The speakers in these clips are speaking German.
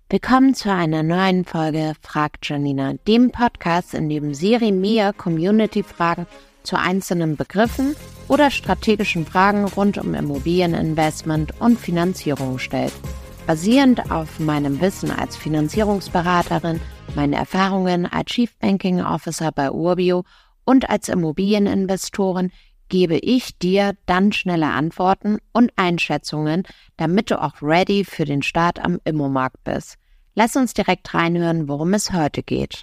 Willkommen zu einer neuen Folge Fragt Janina, dem Podcast, in dem Siri mir Community-Fragen zu einzelnen Begriffen oder strategischen Fragen rund um Immobilieninvestment und Finanzierung stellt. Basierend auf meinem Wissen als Finanzierungsberaterin, meinen Erfahrungen als Chief Banking Officer bei Urbio und als Immobilieninvestorin gebe ich dir dann schnelle Antworten und Einschätzungen, damit du auch ready für den Start am Immomarkt bist. Lass uns direkt reinhören, worum es heute geht.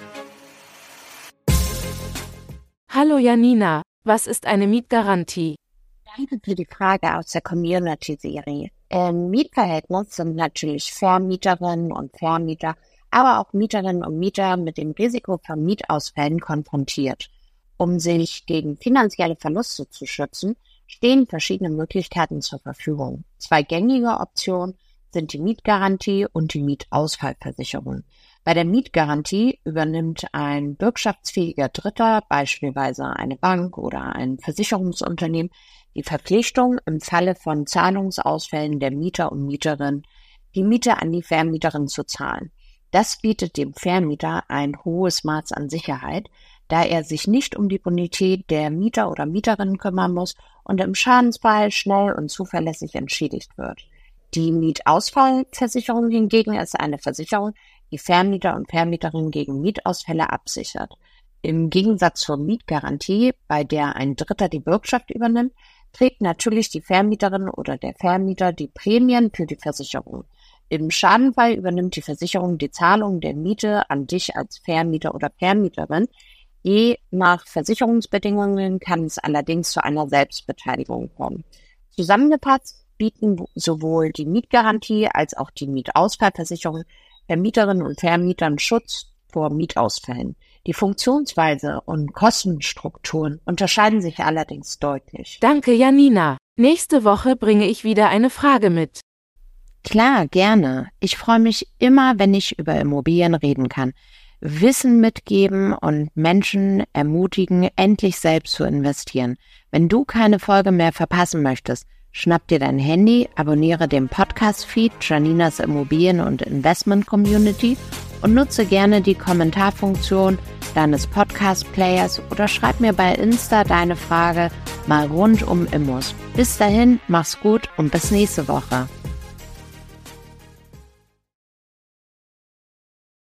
Hallo Janina, was ist eine Mietgarantie? Danke für die Frage aus der Community-Serie. Im Mietverhältnis sind natürlich Vermieterinnen und Vermieter, aber auch Mieterinnen und Mieter mit dem Risiko von Mietausfällen konfrontiert. Um sich gegen finanzielle Verluste zu schützen, stehen verschiedene Möglichkeiten zur Verfügung. Zwei gängige Optionen sind die Mietgarantie und die Mietausfallversicherung. Bei der Mietgarantie übernimmt ein bürgschaftsfähiger Dritter, beispielsweise eine Bank oder ein Versicherungsunternehmen, die Verpflichtung, im Falle von Zahlungsausfällen der Mieter und Mieterin die Miete an die Vermieterin zu zahlen. Das bietet dem Vermieter ein hohes Maß an Sicherheit, da er sich nicht um die Bonität der Mieter oder Mieterin kümmern muss und im Schadensfall schnell und zuverlässig entschädigt wird. Die Mietausfallversicherung hingegen ist eine Versicherung, die Vermieter und Vermieterinnen gegen Mietausfälle absichert. Im Gegensatz zur Mietgarantie, bei der ein Dritter die Bürgschaft übernimmt, trägt natürlich die Vermieterin oder der Vermieter die Prämien für die Versicherung. Im Schadenfall übernimmt die Versicherung die Zahlung der Miete an dich als Vermieter oder Vermieterin. Je nach Versicherungsbedingungen kann es allerdings zu einer Selbstbeteiligung kommen. Zusammengefasst bieten sowohl die Mietgarantie als auch die Mietausfallversicherung Vermieterinnen und Vermietern Schutz vor Mietausfällen. Die Funktionsweise und Kostenstrukturen unterscheiden sich allerdings deutlich. Danke Janina. Nächste Woche bringe ich wieder eine Frage mit. Klar, gerne. Ich freue mich immer, wenn ich über Immobilien reden kann. Wissen mitgeben und Menschen ermutigen, endlich selbst zu investieren. Wenn du keine Folge mehr verpassen möchtest, schnapp dir dein Handy, abonniere den Podcast-Feed Janinas Immobilien- und Investment-Community und nutze gerne die Kommentarfunktion deines Podcast-Players oder schreib mir bei Insta deine Frage mal rund um Immos. Bis dahin, mach's gut und bis nächste Woche.